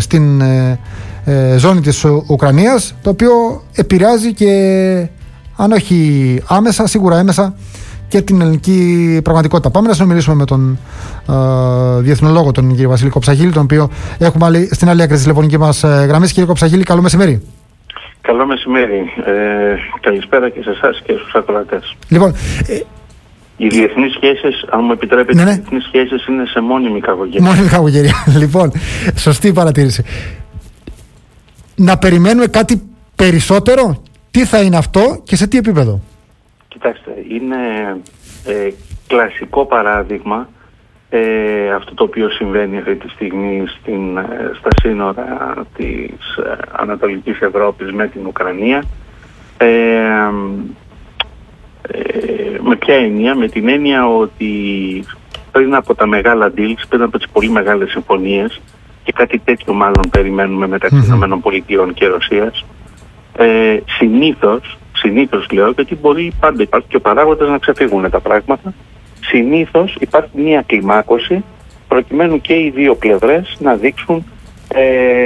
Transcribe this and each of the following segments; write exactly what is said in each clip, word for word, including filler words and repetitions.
στην ε, ε, ζώνη της Ουκρανίας, το οποίο επηρεάζει και, αν όχι άμεσα, σίγουρα έμεσα, και την ελληνική πραγματικότητα. Πάμε να συνομιλήσουμε με τον ε, διεθνολόγο, τον κύριο Βασίλη Κοψαγίλη, τον οποίο έχουμε άλλη, στην άλλη άκρη της τηλεφωνικής μας ε, γραμμής. Κύριε Κοψαγίλη, καλό μεσημέρι. Καλό μεσημέρι. Ε, καλησπέρα και σε εσάς και στους ακροατές. Λοιπόν, ε, οι διεθνείς σχέσεις, αν μου επιτρέπετε, ναι, ναι. οι διεθνείς σχέσεις είναι σε μόνιμη κακογερία. Μόνιμη κακογερία. Λοιπόν, σωστή παρατήρηση. Να περιμένουμε κάτι περισσότερο, τι θα είναι αυτό και σε τι επίπεδο? Κοιτάξτε, είναι ε, κλασικό παράδειγμα ε, αυτό το οποίο συμβαίνει αυτή τη στιγμή στην, ε, στα σύνορα της ε, Ανατολικής Ευρώπης με την Ουκρανία. Ε, ε, με ποια έννοια? Με την έννοια ότι πριν από τα μεγάλα deals, πριν από τις πολύ μεγάλες συμφωνίες, και κάτι τέτοιο μάλλον περιμένουμε μεταξύ mm-hmm. ΗΠΑ και Ρωσίας, ε, συνήθως Συνήθως λέω, γιατί μπορεί πάντα υπάρχει και ο παράγοντας να ξεφύγουν τα πράγματα. Συνήθως υπάρχει μια κλιμάκωση προκειμένου και οι δύο πλευρές να δείξουν ε,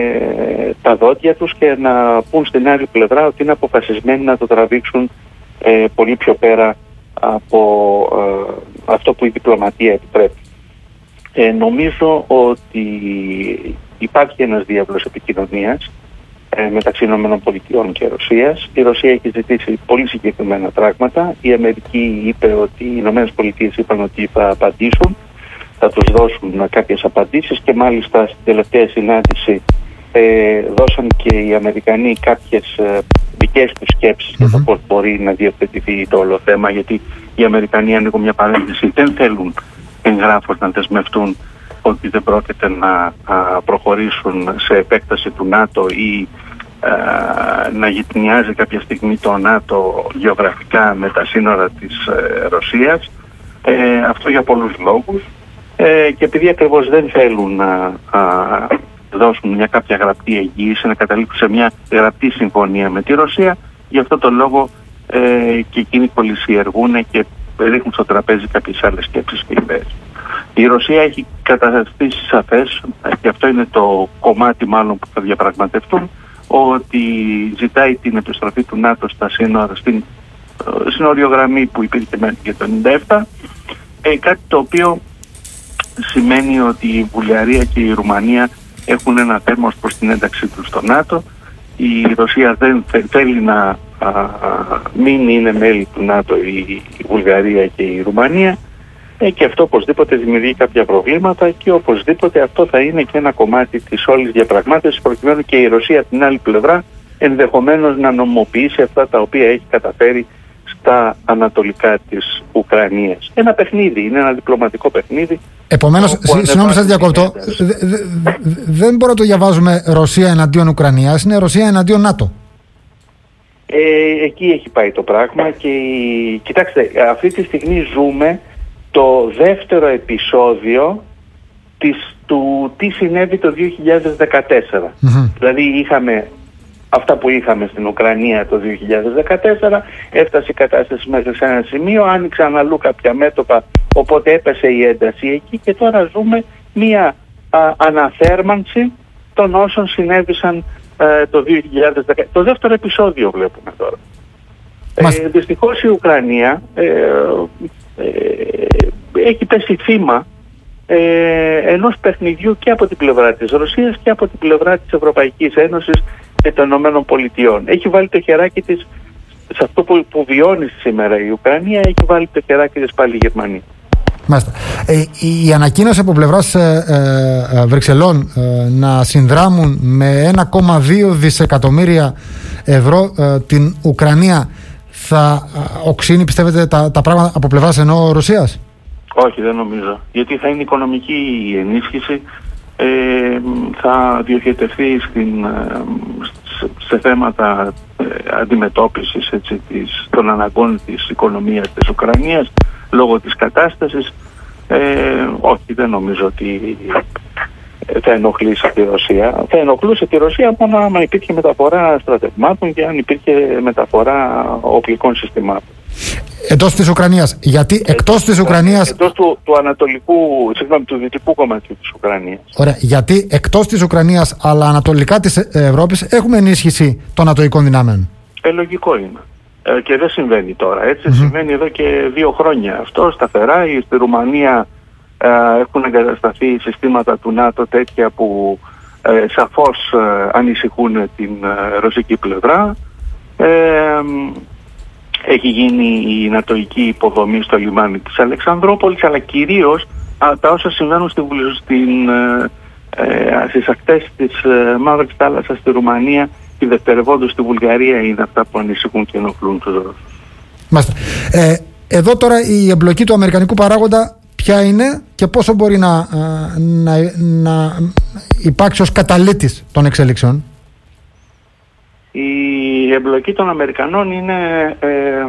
τα δόντια τους και να πούν στην άλλη πλευρά ότι είναι αποφασισμένοι να το τραβήξουν ε, πολύ πιο πέρα από ε, αυτό που η διπλωματία επιτρέπει. Ε, νομίζω ότι υπάρχει ένας διάβλος επικοινωνίας μεταξύ ΗΠΑ και Ρωσίας. Η Ρωσία έχει ζητήσει πολύ συγκεκριμένα πράγματα. Η Αμερική είπε ότι οι ΗΠΑ είπαν ότι θα απαντήσουν, θα τους δώσουν κάποιες απαντήσεις, και μάλιστα στην τελευταία συνάντηση ε, δώσαν και οι Αμερικανοί κάποιες ε, δικές τους σκέψεις mm-hmm. για το πώς μπορεί να διευθετηθεί το όλο θέμα, γιατί οι Αμερικανοί, ανοίγουν μια παρένθεση, δεν θέλουν εγγράφως να δεσμευτούν ότι δεν πρόκειται να α, προχωρήσουν σε επέκταση του ΝΑΤΟ ή α, να γειτονιάζει κάποια στιγμή το ΝΑΤΟ γεωγραφικά με τα σύνορα της ε, Ρωσίας. Ε, αυτό για πολλούς λόγους. Ε, και επειδή ακριβώς δεν θέλουν να α, δώσουν μια κάποια γραπτή εγγύηση, να καταλήξουν σε μια γραπτή συμφωνία με τη Ρωσία, γι' αυτό το λόγο ε, και εκείνοι κολυσιεργούν και ρίχνουν στο τραπέζι κάποιες άλλες σκέψεις και ιδέες. Η Ρωσία έχει καταστήσει σαφές, και αυτό είναι το κομμάτι μάλλον που θα διαπραγματευτούν, ότι ζητάει την επιστροφή του ΝΑΤΟ στα σύνορα, στην συνοριογραμμή που υπήρχε μέχρι και το χίλια εννιακόσια ενενήντα επτά, ε, κάτι το οποίο σημαίνει ότι η Βουλγαρία και η Ρουμανία έχουν ένα θέμα ως προς την ένταξή τους στο ΝΑΤΟ. Η Ρωσία δεν θέλει να α, α, μην είναι μέλη του ΝΑΤΟ η, η Βουλγαρία και η Ρουμανία. Ε, και αυτό οπωσδήποτε δημιουργεί κάποια προβλήματα, και οπωσδήποτε αυτό θα είναι και ένα κομμάτι της όλης διαπραγμάτευσης, προκειμένου και η Ρωσία από την άλλη πλευρά ενδεχομένως να νομιμοποιήσει αυτά τα οποία έχει καταφέρει στα ανατολικά της Ουκρανίας. Ένα παιχνίδι, είναι ένα διπλωματικό παιχνίδι. Επομένως, συγγνώμη σας διακόπτω, δεν μπορώ να το διαβάζουμε Ρωσία εναντίον Ουκρανίας, είναι Ρωσία εναντίον ΝΑΤΟ. Ε, εκεί έχει πάει το πράγμα και κοιτάξτε, αυτή τη στιγμή ζούμε το δεύτερο επεισόδιο της, του τι συνέβη το δύο χιλιάδες δεκατέσσερα. Mm-hmm. Δηλαδή είχαμε αυτά που είχαμε στην Ουκρανία το δύο χιλιάδες δεκατέσσερα, έφτασε η κατάσταση μέχρι σε ένα σημείο, άνοιξαν αλλού κάποια μέτωπα, οπότε έπεσε η ένταση εκεί, και τώρα ζούμε μία α, αναθέρμανση των όσων συνέβησαν α, το δύο χιλιάδες δέκα. Το δεύτερο επεισόδιο βλέπουμε τώρα. Μας... Ε, δυστυχώς η Ουκρανία ε, ε, έχει πέσει θύμα ε, ενός παιχνιδιού και από την πλευρά της Ρωσίας και από την πλευρά της Ευρωπαϊκής Ένωσης και των Ηνωμένων Πολιτειών. Έχει βάλει το χεράκι της σε αυτό που, που βιώνει σήμερα η Ουκρανία, έχει βάλει το χεράκι της πάλι η Γερμανία. Μάλιστα. Ε, η ανακοίνωση από πλευράς ε, ε, Βρυξελών ε, να συνδράμουν με ένα κόμμα δύο δισεκατομμύρια ευρώ ε, την Ουκρανία θα ε, οξύνει, πιστεύετε, τα, τα πράγματα από πλευράς ενώ Ρωσίας? Όχι, δεν νομίζω. Γιατί θα είναι οικονομική η ενίσχυση, ε, θα διοχετευτεί στην, ε, σε θέματα ε, αντιμετώπισης έτσι, της, των αναγκών της οικονομίας της Ουκρανίας λόγω της κατάστασης. Ε, όχι, δεν νομίζω ότι θα ενοχλήσει τη Ρωσία. Θα ενοχλούσε τη Ρωσία μόνο άμα υπήρχε μεταφορά στρατευμάτων και αν υπήρχε μεταφορά οπλικών συστημάτων. Εντός της Ουκρανίας. Γιατί εκτός της Ουκρανίας... Εντός του, του ανατολικού, συγγνώμη, του δυτικού κομματιού της Ουκρανίας. Ωραία. Γιατί εκτός της Ουκρανίας αλλά ανατολικά της Ευρώπης έχουμε ενίσχυση των ατοικών δυνάμεων. Ε, λογικό είναι. Ε, και δεν συμβαίνει τώρα. Έτσι mm-hmm. συμβαίνει εδώ και δύο χρόνια. Αυτό σταθερά. Στη Ρουμανία ε, έχουν εγκατασταθεί συστήματα του ΝΑΤΟ τέτοια που ε, σαφώς ε, ανησυχούν την ε, ρωσική πλευρά. Ε, έχει γίνει η νατοϊκή υποδομή στο λιμάνι της Αλεξανδρούπολης, αλλά κυρίως α, τα όσα συμβαίνουν στη, στην, ε, ε, στις ακτές της ε, Μαύρης Θάλασσας στη Ρουμανία και δευτερευόντως στη Βουλγαρία είναι αυτά που ανησυχούν και ενοχλούν τους Ρώσους. Μάλιστα. Ε, εδώ τώρα η εμπλοκή του αμερικανικού παράγοντα ποια είναι και πόσο μπορεί να, να, να υπάρξει ως καταλύτης των εξέλιξεων? Η εμπλοκή των Αμερικανών είναι ε,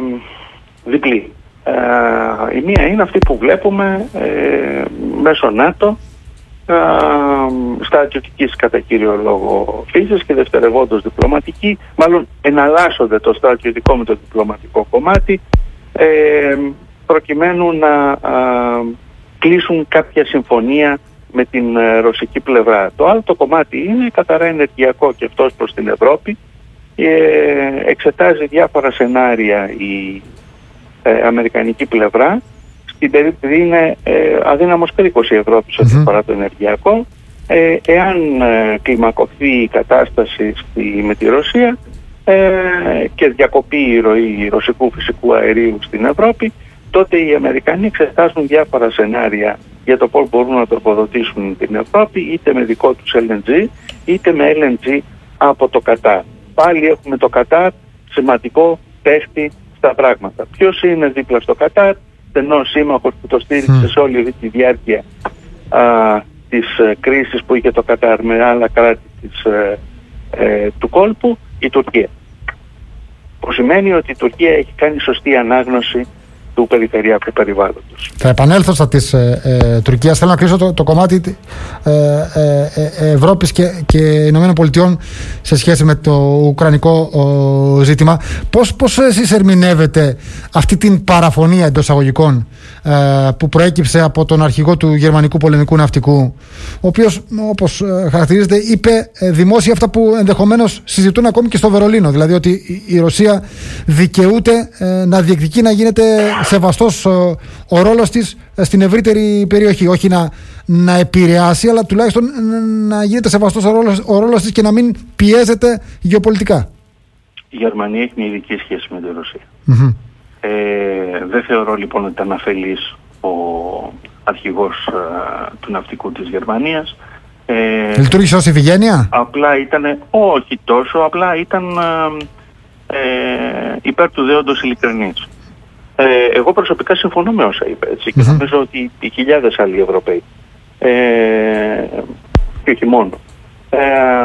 διπλή. Ε, η μία είναι αυτή που βλέπουμε ε, μέσω ΝΑΤΟ, ε, στρατιωτικής κατά κύριο λόγο φύσης και δευτερευόντως διπλωματική, μάλλον εναλλάσσονται το στρατιωτικό με το διπλωματικό κομμάτι ε, προκειμένου να ε, κλείσουν κάποια συμφωνία με την ε, ρωσική πλευρά. Το άλλο το κομμάτι είναι καθαρά ενεργειακό και αυτός προς την Ευρώπη. Ε, εξετάζει διάφορα σενάρια η ε, αμερικανική πλευρά. Στην περίπτωση είναι ε, αδύναμος κρίκος η Ευρώπη σε ό,τι αφορά το ενεργειακό. Ε, εάν ε, κλιμακωθεί η κατάσταση στη, με τη Ρωσία ε, και διακοπεί η ροή ρωσικού φυσικού αερίου στην Ευρώπη, τότε οι Αμερικανοί εξετάζουν διάφορα σενάρια για το πώς μπορούν να τροφοδοτήσουν την Ευρώπη, είτε με δικό τους ελ εν τζι είτε με ελ εν τζι από το Κατάρ. Πάλι έχουμε το Κατάρ, σημαντικό παίχτη στα πράγματα. Ποιος είναι δίπλα στο Κατάρ? Στενός σύμμαχος που το στήριξε mm. σε όλη αυτή τη διάρκεια α, της ε, κρίσης που είχε το Κατάρ με άλλα κράτη της, ε, ε, του κόλπου, η Τουρκία. Που σημαίνει ότι η Τουρκία έχει κάνει σωστή ανάγνωση του περιφερειακού περιβάλλοντος. Θα επανέλθω στα της ε, ε, Τουρκίας. Θέλω να κλείσω το, το κομμάτι ε, ε, ε, Ευρώπης και, και Ηνωμένων Πολιτειών σε σχέση με το ουκρανικό ο, ζήτημα. Πώς, πώς εσείς ερμηνεύετε αυτή την παραφωνία εντός αγωγικών ε, που προέκυψε από τον αρχηγό του γερμανικού πολεμικού ναυτικού, ο οποίος, όπως χαρακτηρίζεται, είπε ε, δημόσια αυτά που ενδεχομένως συζητούν ακόμη και στο Βερολίνο, δηλαδή ότι η Ρωσία δικαιούται ε, να διεκδικεί να γίνεται σεβαστός ο, ο ρόλος της στην ευρύτερη περιοχή. Όχι να, να επηρεάσει, αλλά τουλάχιστον να γίνεται σεβαστός ο ρόλος, ο ρόλος της και να μην πιέζεται γεωπολιτικά. Η Γερμανία έχει μια ειδική σχέση με τη Ρωσία. Mm-hmm. Ε, δεν θεωρώ λοιπόν ότι ήταν αφελής ο αρχηγός α, του ναυτικού της Γερμανίας. Ε, Λειτουργήσε ως ευγένεια? Απλά ήταν, όχι τόσο, απλά ήταν α, ε, υπέρ του δέοντος ειλικρινής. Ε, εγώ προσωπικά συμφωνώ με όσα είπε, έτσι, και mm-hmm. νομίζω ότι οι χιλιάδες άλλοι Ευρωπαίοι ε, και όχι μόνο ε,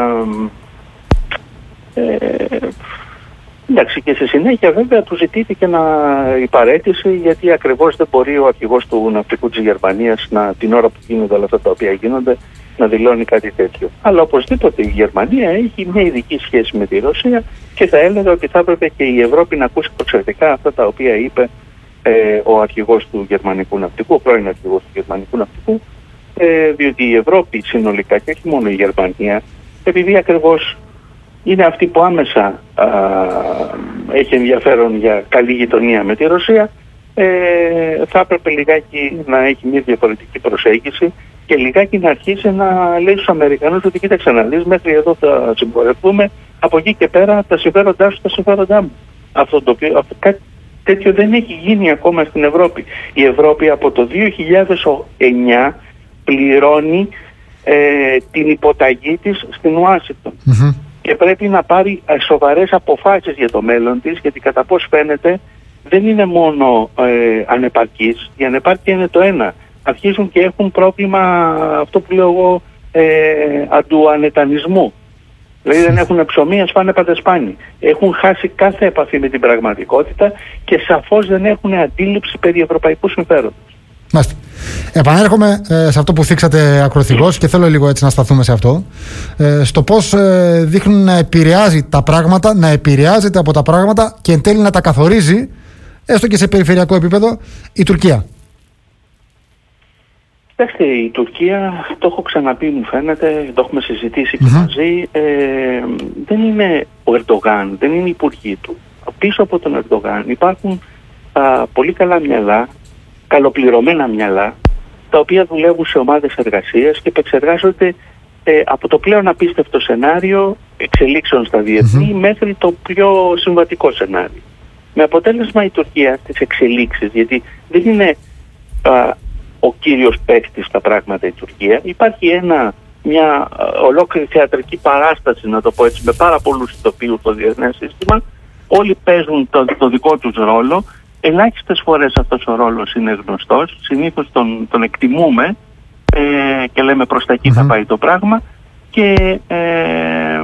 ε, εντάξει, και στη συνέχεια βέβαια του ζητήθηκε να, η παραίτηση, γιατί ακριβώς δεν μπορεί ο αρχηγός του ναυτικού της Γερμανίας να, την ώρα που γίνονται όλα αυτά τα οποία γίνονται, να δηλώνει κάτι τέτοιο. Αλλά οπωσδήποτε η Γερμανία έχει μια ειδική σχέση με τη Ρωσία και θα έλεγα ότι θα έπρεπε και η Ευρώπη να ακούσει προσεκτικά αυτά τα οποία είπε ε, ο αρχηγός του γερμανικού ναυτικού, ο πρώην αρχηγός του γερμανικού ναυτικού, ε, διότι η Ευρώπη συνολικά και όχι μόνο η Γερμανία, επειδή ακριβώς είναι αυτή που άμεσα α, έχει ενδιαφέρον για καλή γειτονία με τη Ρωσία, ε, θα έπρεπε λιγάκι να έχει μια διαφορετική προσέγγιση και λιγάκι να αρχίσει να λέει στους Αμερικανούς ότι κοίταξε να δεις, μέχρι εδώ θα συμπορευτούμε, από εκεί και πέρα τα συμφέροντά σου, τα συμφέροντά μου. Αυτό το οποίο, αυτό, κάτι τέτοιο δεν έχει γίνει ακόμα στην Ευρώπη. Η Ευρώπη από το δύο χιλιάδες εννιά πληρώνει ε, την υποταγή της στην Ουάσιγκτον. Mm-hmm. Και πρέπει να πάρει σοβαρές αποφάσεις για το μέλλον της, γιατί κατά πώς φαίνεται δεν είναι μόνο ε, ανεπαρκής. Η ανεπάρκεια είναι το ένα. Αρχίζουν και έχουν πρόβλημα, αυτό που λέω εγώ, ε, αντουανετανισμού. Δηλαδή δεν έχουν ψωμί, ας φάνε πατεσπάνι. Έχουν χάσει κάθε επαφή με την πραγματικότητα και σαφώς δεν έχουν αντίληψη περί ευρωπαϊκού συμφέροντος. Μάλιστα. Επανέρχομαι ε, σε αυτό που θίξατε ακροθυγώς και θέλω λίγο έτσι να σταθούμε σε αυτό. Ε, στο πώς ε, δείχνουν να επηρεάζει τα πράγματα, να επηρεάζεται από τα πράγματα και εν τέλει να τα καθορίζει, έστω και σε περιφερειακό επίπεδο, η Τουρκία. Κοιτάξτε, η Τουρκία, το έχω ξαναπεί μου φαίνεται, το έχουμε συζητήσει και Mm-hmm. μαζί, ε, δεν είναι ο Ερντογάν, δεν είναι οι υπουργοί του. Πίσω από τον Ερντογάν υπάρχουν α, πολύ καλά μυαλά, καλοπληρωμένα μυαλά, τα οποία δουλεύουν σε ομάδες εργασίας και επεξεργάζονται ε, από το πλέον απίστευτο σενάριο εξελίξεων στα διεθνή mm-hmm. μέχρι το πιο συμβατικό σενάριο. Με αποτέλεσμα η Τουρκία στις εξελίξεις, γιατί δεν είναι α, ο κύριος παίκτης στα πράγματα η Τουρκία, υπάρχει ένα, μια α, ολόκληρη θεατρική παράσταση, να το πω έτσι, με πάρα πολλούς ηθοποιούς στο διεθνές σύστημα, όλοι παίζουν το, το δικό τους ρόλο. Ελάχιστες φορές αυτός ο ρόλος είναι γνωστός, συνήθως τον, τον εκτιμούμε ε, και λέμε προς τα εκεί mm-hmm. θα πάει το πράγμα και ε, ε,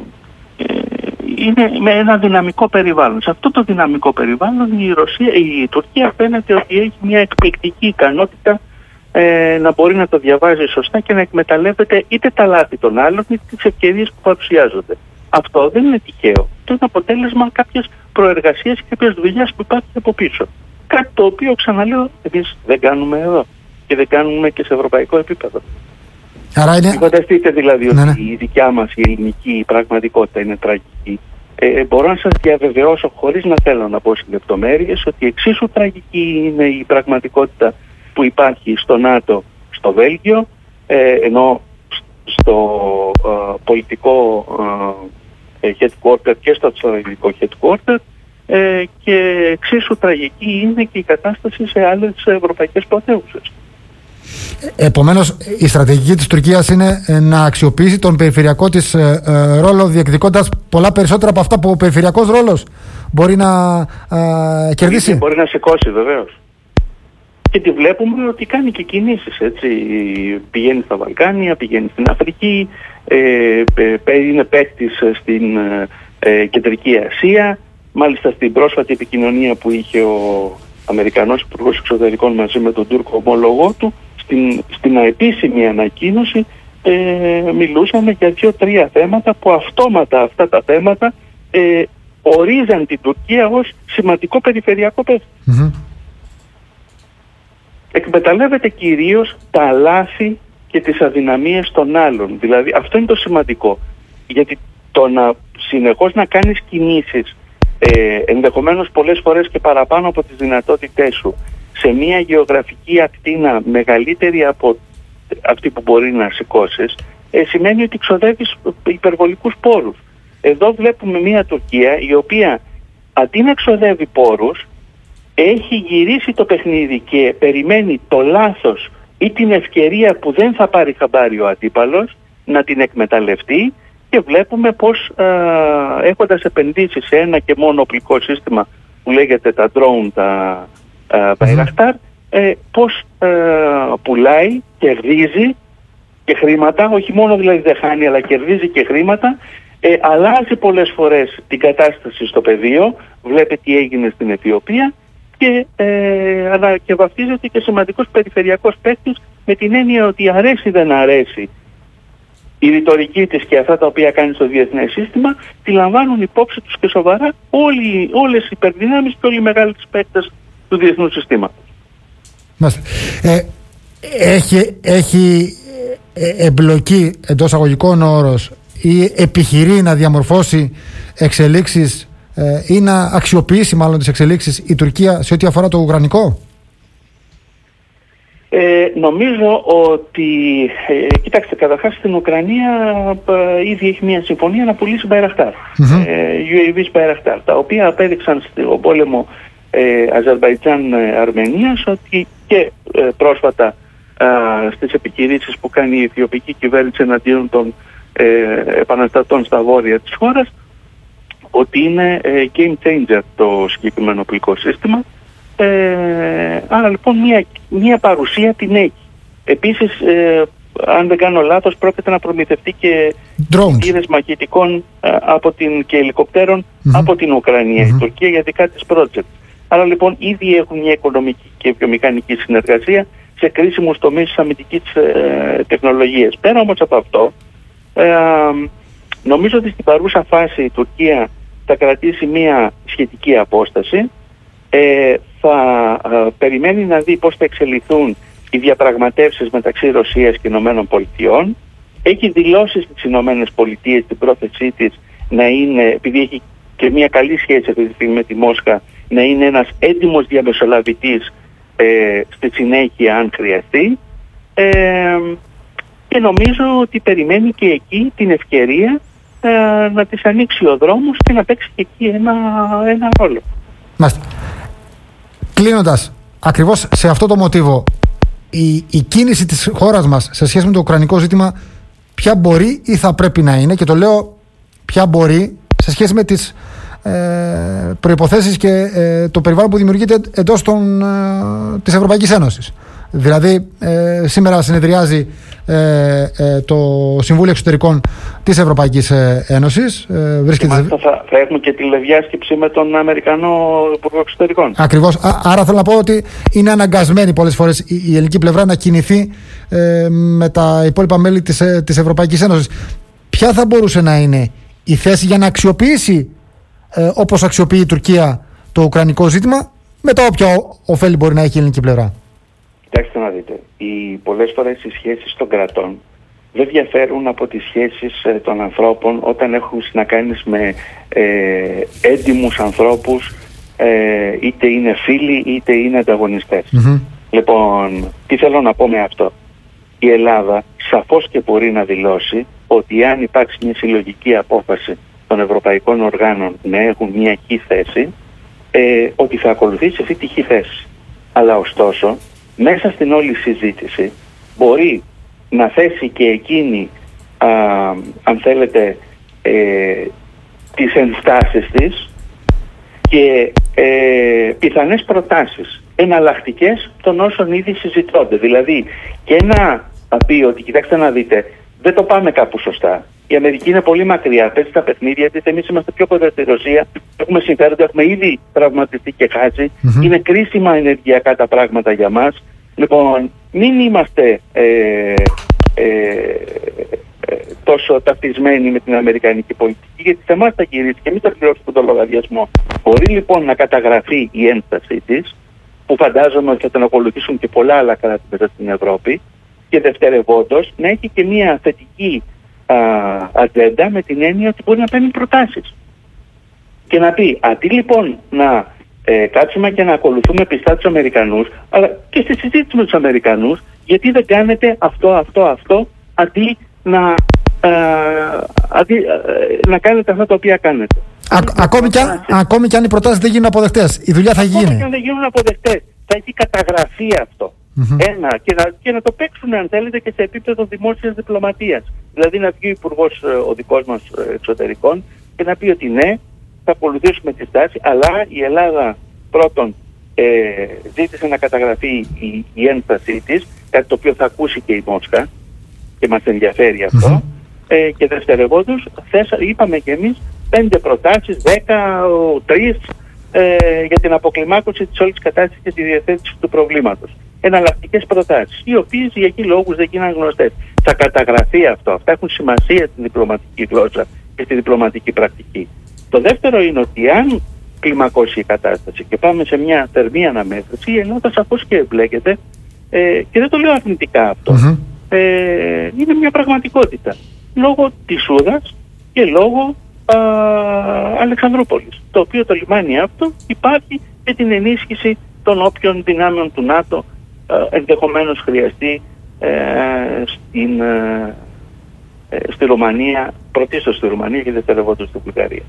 είναι με ένα δυναμικό περιβάλλον. Σε αυτό το δυναμικό περιβάλλον η, Ρωσία, η Τουρκία φαίνεται ότι έχει μια εκπληκτική ικανότητα ε, να μπορεί να το διαβάζει σωστά και να εκμεταλλεύεται είτε τα λάθη των άλλων είτε τις ευκαιρίες που παρουσιάζονται. Αυτό δεν είναι τυχαίο. Το είναι αποτέλεσμα κάποιες προεργασίες και κάποιες δουλειάς που υπάρχει από πίσω. Κάτι το οποίο, ξαναλέω, εμείς δεν κάνουμε εδώ και δεν κάνουμε και σε ευρωπαϊκό επίπεδο. Άρα είναι... Φανταστείτε δηλαδή ότι ναι, ναι. η δικιά μας η ελληνική πραγματικότητα είναι τραγική. Ε, μπορώ να σας διαβεβαιώσω, χωρίς να θέλω να πω σε λεπτομέρειες, ότι εξίσου τραγική είναι η πραγματικότητα που υπάρχει στο ΝΑΤΟ, στο Βέλγιο, ε, ενώ στο ε, πολιτικό ε, headquarter και στο στρατηγικό headquarter ε, και εξίσου τραγική είναι και η κατάσταση σε άλλες ευρωπαϊκές πρωτεύουσες. Επομένως, η στρατηγική της Τουρκίας είναι να αξιοποιήσει τον περιφερειακό της ε, ε, ρόλο, διεκδικώντας πολλά περισσότερα από αυτά που ο περιφερειακός ρόλος μπορεί να ε, κερδίσει. Μπορεί να σηκώσει βεβαίως. Και τη βλέπουμε ότι κάνει και κινήσεις, έτσι. Πηγαίνει στα Βαλκάνια, πηγαίνει στην Αφρική, ε, είναι παίκτης στην ε, Κεντρική Ασία. Μάλιστα στην πρόσφατη επικοινωνία που είχε ο Αμερικανός Υπουργός Εξωτερικών μαζί με τον Τούρκο ομόλογό του, στην, στην αεπίσημη ανακοίνωση ε, μιλούσαμε για δύο-τρία θέματα που αυτόματα αυτά τα θέματα ε, ορίζαν την Τουρκία ως σημαντικό περιφερειακό παίκτη. Mm-hmm. Εκμεταλλεύεται κυρίως τα λάθη και τις αδυναμίες των άλλων. Δηλαδή αυτό είναι το σημαντικό. Γιατί το να συνεχώς να κάνεις κινήσεις ε, ενδεχομένως πολλές φορές και παραπάνω από τις δυνατότητές σου σε μια γεωγραφική ακτίνα μεγαλύτερη από αυτή που μπορεί να σηκώσεις, ε, σημαίνει ότι ξοδεύεις υπερβολικούς πόρους. Εδώ βλέπουμε μια Τουρκία η οποία αντί να ξοδεύει πόρους έχει γυρίσει το παιχνίδι και περιμένει το λάθος ή την ευκαιρία που δεν θα πάρει χαμπάρι ο αντίπαλος να την εκμεταλλευτεί και βλέπουμε πως α, έχοντας επενδύσει σε ένα και μόνο οπλικό σύστημα που λέγεται τα drone, τα Bayraktar, ε, πως α, πουλάει, κερδίζει και χρήματα, όχι μόνο δηλαδή δεν χάνει αλλά κερδίζει και χρήματα, ε, αλλάζει πολλές φορές την κατάσταση στο πεδίο, βλέπετε τι έγινε στην Αιθιοπία και, ε, αλλά και βαφτίζεται και σημαντικός περιφερειακός παίκτης με την έννοια ότι αρέσει δεν αρέσει η ρητορική της και αυτά τα οποία κάνει στο διεθνές σύστημα, τη λαμβάνουν υπόψη τους και σοβαρά όλοι, όλες οι υπερδυνάμεις και όλοι οι μεγάλοι παίκτες του διεθνούς συστήματος. Ε, έχει, έχει εμπλοκή εντός αγωγικών όρος ή επιχειρεί να διαμορφώσει εξελίξεις ε, ή να αξιοποιήσει μάλλον τις εξελίξεις η Τουρκία σε ό,τι αφορά το ουκρανικό? Ε, νομίζω ότι, ε, κοιτάξτε, καταρχάς στην Ουκρανία ε, ήδη έχει μια συμφωνία να πουλήσει Bayraktar, mm-hmm. ε, γιου έι βις Bayraktar, τα οποία απέδειξαν στον πόλεμο ε, Αζερβαϊτζάν-Αρμενίας ότι και ε, πρόσφατα ε, στις επικηρύξεις που κάνει η Αιθιοπική κυβέρνηση εναντίον των ε, επαναστατών στα βόρεια της χώρας, ότι είναι ε, game changer το συγκεκριμένο οπλικό σύστημα. Ε, άρα λοιπόν μια, μια παρουσία την έχει. Επίσης, ε, αν δεν κάνω λάθος, πρόκειται να προμηθευτεί και τήρες μαχητικών ε, από την, και ελικοπτέρων mm-hmm. από την Ουκρανία, mm-hmm. η Τουρκία για δικά της project. Άρα λοιπόν ήδη έχουν μια οικονομική και βιομηχανική συνεργασία σε κρίσιμους τομείς της αμυντικής ε, τεχνολογίας. Πέρα όμως από αυτό, ε, νομίζω ότι στην παρούσα φάση η Τουρκία θα κρατήσει μια σχετική απόσταση, ε, θα ε, περιμένει να δει πώς θα εξελιχθούν οι διαπραγματεύσεις μεταξύ Ρωσίας και Ηνωμένων Πολιτειών. Έχει δηλώσει στις Ηνωμένες Πολιτείες την πρόθεσή της να είναι, επειδή έχει και μια καλή σχέση αυτή τη στιγμή με τη Μόσχα, να είναι ένας έντιμος διαμεσολαβητής ε, στη συνέχεια αν χρειαστεί. Ε, και νομίζω ότι περιμένει και εκεί την ευκαιρία ε, να της ανοίξει ο δρόμος και να παίξει και εκεί ένα, ένα ρόλο. Μάλιστα. Κλείνοντας, ακριβώς σε αυτό το μοτίβο, η, η κίνηση της χώρας μας σε σχέση με το ουκρανικό ζήτημα ποια μπορεί ή θα πρέπει να είναι, και το λέω ποια μπορεί σε σχέση με τις ε, προϋποθέσεις και ε, το περιβάλλον που δημιουργείται εντός των, ε, της Ευρωπαϊκής Ένωσης. Δηλαδή ε, σήμερα συνεδριάζει ε, ε, το Συμβούλιο Εξωτερικών της Ευρωπαϊκής Ένωσης. Ε, βρίσκεται... Και θα, θα έχουμε και τηλεδιάσκεψη με τον Αμερικανό Υπουργό Εξωτερικών. Ακριβώς. Α, άρα θέλω να πω ότι είναι αναγκασμένη πολλές φορές η, η ελληνική πλευρά να κινηθεί ε, με τα υπόλοιπα μέλη της, ε, της Ευρωπαϊκής Ένωσης. Ποια θα μπορούσε να είναι η θέση για να αξιοποιήσει ε, όπως αξιοποιεί η Τουρκία το ουκρανικό ζήτημα, με τα όποια ωφέλη μπορεί να έχει η ελληνική πλευρά? Κοιτάξτε να δείτε, οι, πολλές φορές οι σχέσεις των κρατών δεν διαφέρουν από τις σχέσεις ε, των ανθρώπων όταν έχουν να κάνεις με ε, έντιμους ανθρώπους, ε, είτε είναι φίλοι είτε είναι ανταγωνιστές. Mm-hmm. Λοιπόν, τι θέλω να πω με αυτό? Η Ελλάδα σαφώς και μπορεί να δηλώσει ότι αν υπάρξει μια συλλογική απόφαση των ευρωπαϊκών οργάνων να έχουν μια χή θέση, ε, ότι θα ακολουθήσει αυτή τη χή θέση. Αλλά ωστόσο, μέσα στην όλη συζήτηση μπορεί να θέσει και εκείνη, α, αν θέλετε, ε, τις ενστάσεις της και ε, πιθανές προτάσεις εναλλακτικές των όσων ήδη συζητώνται. Δηλαδή και να πει ότι κοιτάξτε να δείτε, δεν το πάμε κάπου σωστά. Η Αμερική είναι πολύ μακριά, παίζει τα παιχνίδια, γιατί εμείς είμαστε πιο κοντά στη Ρωσία, έχουμε συμφέροντα, έχουμε ήδη τραυματιστεί και χάσει, mm-hmm. είναι κρίσιμα ενεργειακά τα πράγματα για μας. Λοιπόν, μην είμαστε ε, ε, ε, τόσο ταυτισμένοι με την αμερικανική πολιτική, γιατί σε εμάς θα γυρίσει και εμείς θα πληρώσουμε τον λογαριασμό. Μπορεί λοιπόν να καταγραφεί η ένστασή της, που φαντάζομαι ότι θα την ακολουθήσουν και πολλά άλλα κράτη μέσα στην Ευρώπη, και δευτερευόντως να έχει και μια θετική α, ατζέντα, με την έννοια ότι μπορεί να παίρνει προτάσεις. Και να πει, αντί λοιπόν να ε, κάτσουμε και να ακολουθούμε πιστά τους Αμερικανούς, αλλά και στη συζήτηση με τους Αμερικανούς, γιατί δεν κάνετε αυτό, αυτό, αυτό, αντί να, α, αντί, α, να κάνετε αυτά τα οποία κάνετε. Α, ακόμη, κι αν, ακόμη κι αν οι προτάσεις δεν γίνουν αποδεκτές, η δουλειά θα γίνει. Ακόμη κι αν δεν γίνουν αποδεκτές, θα έχει καταγραφεί αυτό. Mm-hmm. Ένα, και να, και να το παίξουν αν θέλετε και σε επίπεδο δημόσιας διπλωματίας. Δηλαδή να βγει ο υπουργός, ο δικός μας εξωτερικών, και να πει ότι ναι, θα ακολουθήσουμε τη στάση, αλλά η Ελλάδα πρώτον ε, ζήτησε να καταγραφεί η, η ένστασή της, κάτι το οποίο θα ακούσει και η Μόσχα και μας ενδιαφέρει αυτό. Mm-hmm. ε, και δευτερευόντως είπαμε και εμείς πέντε προτάσεις, δέκα, τρεις ε, για την αποκλιμάκωση της όλης κατάστασης και τη διαθέτηση του προβλήματος. Εναλλακτικές προτάσεις, οι οποίες για εκεί λόγους δεν γίνανε γνωστές. Θα καταγραφεί αυτό. Αυτά έχουν σημασία στην διπλωματική γλώσσα και στη διπλωματική πρακτική. Το δεύτερο είναι ότι αν κλιμακώσει η κατάσταση και πάμε σε μια θερμή αναμέτρηση, η Ελλάδα σαφώς και εμπλέκεται, ε, και δεν το λέω αρνητικά αυτό, mm-hmm. ε, είναι μια πραγματικότητα. Λόγω της Σούδας και λόγω α, Αλεξανδρούπολης, το οποίο το λιμάνι αυτό υπάρχει με την ενίσχυση των όποιων δυνάμεων του ΝΑΤΟ ε, ενδεχομένως χρειαστεί ε, στην, ε, ε, στη Ρουμανία, πρωτίστως στη Ρουμανία και δευτερευόντως στη Βουλγαρία.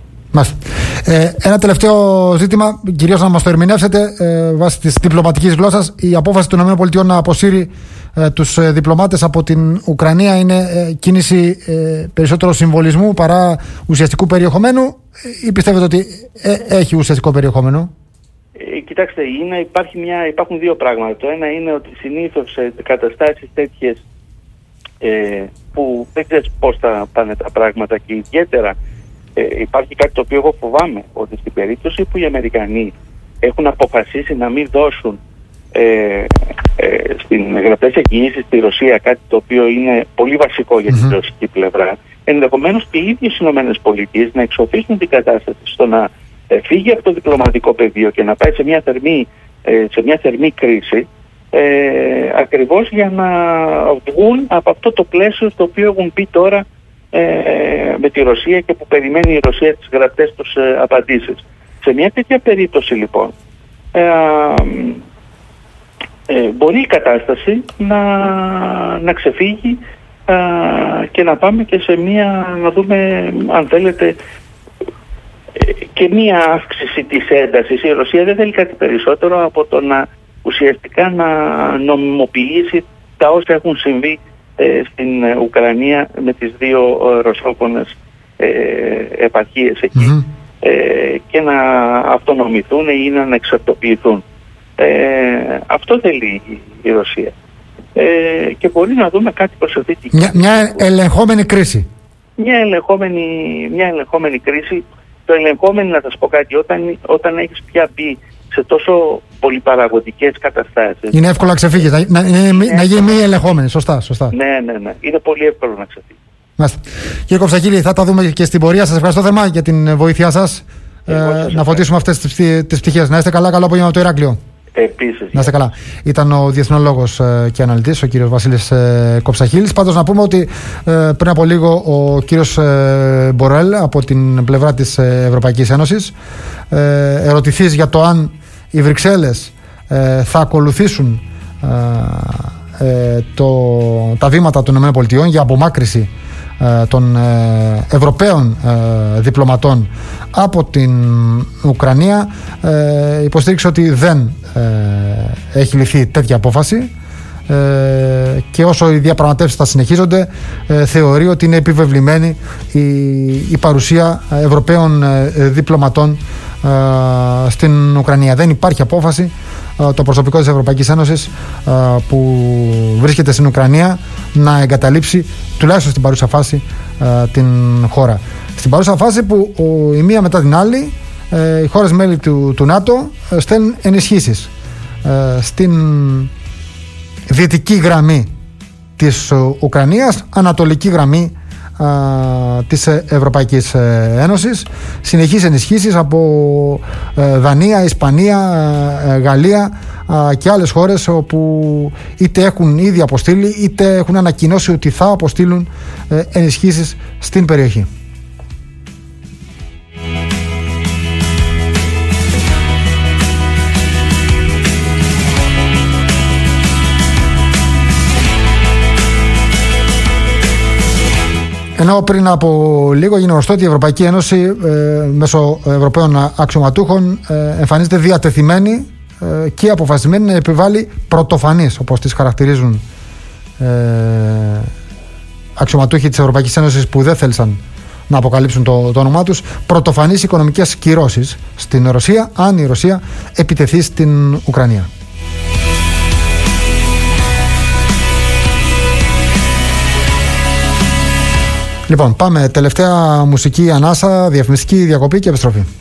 Ε, ένα τελευταίο ζήτημα, κυρίως να μας το ερμηνεύσετε ε, βάσει της διπλωματικής γλώσσας. Η απόφαση των ΗΠΑ να αποσύρει ε, τους ε, διπλωμάτες από την Ουκρανία είναι ε, κίνηση ε, περισσότερο συμβολισμού παρά ουσιαστικού περιεχομένου, ε, ή πιστεύετε ότι ε, έχει ουσιαστικό περιεχόμενο? Ε, κοιτάξτε, είναι, υπάρχει μια, υπάρχουν δύο πράγματα. Το ένα είναι ότι συνήθως σε καταστάσεις τέτοιες ε, που δεν ξέρεις πώς θα πάνε τα πράγματα, και ιδιαίτερα ε, υπάρχει κάτι το οποίο εγώ φοβάμαι, ότι στην περίπτωση που οι Αμερικανοί έχουν αποφασίσει να μην δώσουν ε, ε, στην γραπτές εκκινήσεις στη Ρωσία, κάτι το οποίο είναι πολύ βασικό για την mm-hmm. ρωσική πλευρά, ενδεχομένως και οι ίδιες οι ΗΠΑ να εξοφίσουν την κατάσταση στο να ε, φύγει από το διπλωματικό πεδίο και να πάει σε μια θερμή, ε, σε μια θερμή κρίση, ε, ακριβώς για να βγουν από αυτό το πλαίσιο στο οποίο έχουν πει τώρα ε, με τη Ρωσία και που περιμένει η Ρωσία τις γραπτές τους ε, απαντήσεις. Σε μια τέτοια περίπτωση λοιπόν ε, ε, μπορεί η κατάσταση να, να ξεφύγει ε, και να πάμε και σε μια, να δούμε αν θέλετε ε, και μια αύξηση της έντασης. Η Ρωσία δεν θέλει κάτι περισσότερο από το να ουσιαστικά να νομιμοποιήσει τα όσα έχουν συμβεί ε, στην Ουκρανία με τις δύο ε, ρωσόφωνες ε, επαρχίες εκεί. Mm-hmm. Ε, και να αυτονομηθούν ή να ανεξαρτοποιηθούν. Ε, αυτό θέλει η Ρωσία. Ε, και μπορεί να δούμε κάτι προς αυτή τη μια, μια ελεγχόμενη κρίση. Μια ελεγχόμενη, μια ελεγχόμενη κρίση. Το ελεγχόμενη, να σας πω κάτι, όταν, όταν έχεις πια μπει σε τόσο πολυπαραγωγικές καταστάσεις. Είναι εύκολο να ξεφύγεις, να, να, να, να γίνει μη ελεγχόμενη. Σωστά, σωστά. Ναι, ναι, ναι. Είναι πολύ εύκολο να ξεφύγει. Κύριε Κοφτζαγγίλη, θα τα δούμε και στην πορεία. Σας ευχαριστώ θερμά για την βοήθειά σας. Ε, να φωτίσουμε αυτές τις πτυχές. Να είστε καλά, καλό απόγευμα από το Ηράκλειο. Επίσης. Να είστε καλά. Ήταν ο διεθνολόγος ε, και αναλυτής, ο κύριος Βασίλης ε, Κοφτζαγγίλης. Πάντως να πούμε ότι ε, πριν από λίγο ο κύριος ε, Μπορέλ από την πλευρά της ε, Ευρωπαϊκής Ένωσης, ε, ερωτηθείς για το αν οι Βρυξέλλες ε, θα ακολουθήσουν ε, ε, το, τα βήματα των ΗΠΑ για απομάκρυση των Ευρωπαίων διπλωματών από την Ουκρανία, υποστήριξε ότι δεν έχει ληφθεί τέτοια απόφαση και όσο οι διαπραγματεύσεις θα συνεχίζονται, θεωρεί ότι είναι επιβεβλημένη η παρουσία Ευρωπαίων διπλωματών στην Ουκρανία. Δεν υπάρχει απόφαση το προσωπικό της Ευρωπαϊκής Ένωσης που βρίσκεται στην Ουκρανία να εγκαταλείψει τουλάχιστον στην παρούσα φάση την χώρα. Στην παρούσα φάση που η μία μετά την άλλη οι χώρες μέλη του, του ΝΑΤΟ στέλνουν ενισχύσεις στην δυτική γραμμή της Ουκρανίας, ανατολική γραμμή της Ευρωπαϊκής Ένωσης, συνεχείς ενισχύσεις από Δανία, Ισπανία, Γαλλία και άλλες χώρες όπου είτε έχουν ήδη αποστείλει είτε έχουν ανακοινώσει ότι θα αποστείλουν ενισχύσεις στην περιοχή. Ενώ πριν από λίγο έγινε γνωστό ότι η Ευρωπαϊκή Ένωση ε, μέσω Ευρωπαίων αξιωματούχων ε, εμφανίζεται διατεθειμένη ε, και αποφασισμένη να επιβάλλει πρωτοφανείς, όπως τις χαρακτηρίζουν ε, αξιωματούχοι της Ευρωπαϊκής Ένωσης που δεν θέλησαν να αποκαλύψουν το, το όνομά τους, πρωτοφανείς οικονομικές κυρώσεις στην Ρωσία αν η Ρωσία επιτεθεί στην Ουκρανία. Λοιπόν, πάμε τελευταία μουσική ανάσα, διαφημιστική διακοπή και επιστροφή.